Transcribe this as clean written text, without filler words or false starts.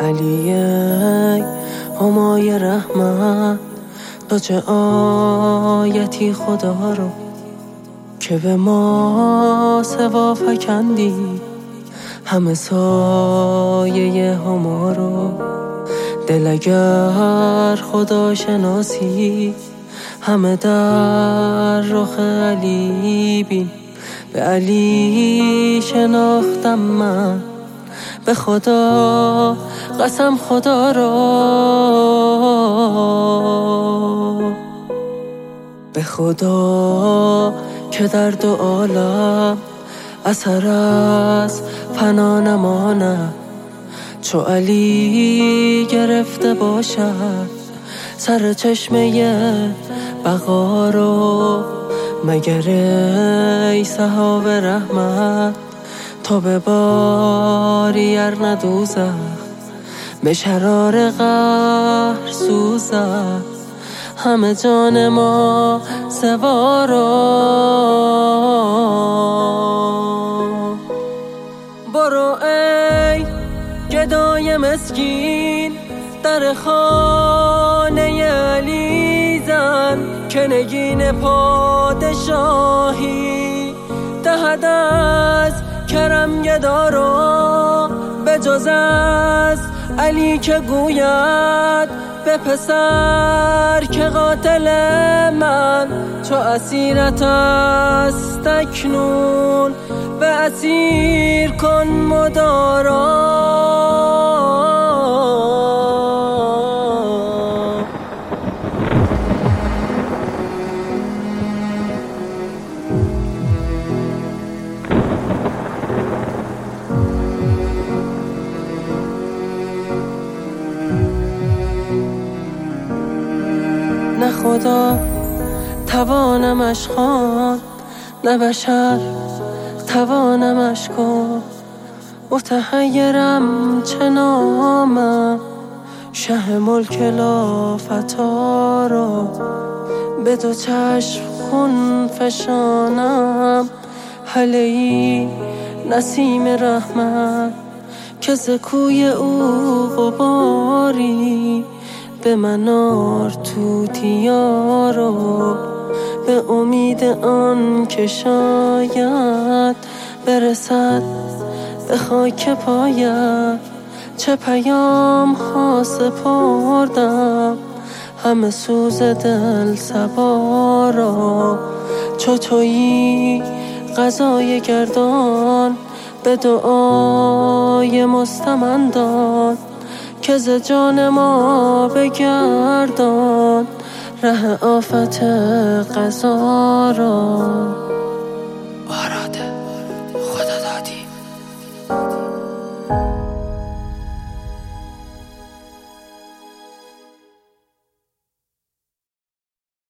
علی ای همای رحمت، تو چه آیتی خدا رو که به ما سوا فکندی، همه سایه هما رو. دل اگر خدا شناسی همه در رخ علی بین، به علی شناختم من، به خدا قسم خدا را، به خدا که در دو عالم اثر از فنا نماند، چو علی گرفته باشد سر چشمه بقا رو. مگر ای صحاب رحمت تو بباری ار ندوزخ، به شرار قهر سوزد همه جان ما سوارا. برو ای گدای مسکین در خانه علی زن، که نگین پادشاهی دهد از کرم گدا رو. به جز از علی که گوید به پسر که قاتل من، چو اسیرت است اکنون به اسیر کن مدارا. نه خدا توانمش خواند، نه بشر توانمش گفت. متحیرم چه نامم، شه ملک لافتا رو. به دو چشم خون فشانم هله ای نسیم رحمت، که ز کوی او غباری به منار توتیا رو. به امید آن که شاید برسد به خاک پایت، چه پیام ها سپردم همه سوز دل صبا را. چو تویی قضای گردان به دعای مستمندان، که ز جان ما بگردان ره آفت قضا را. آراده خدا دادی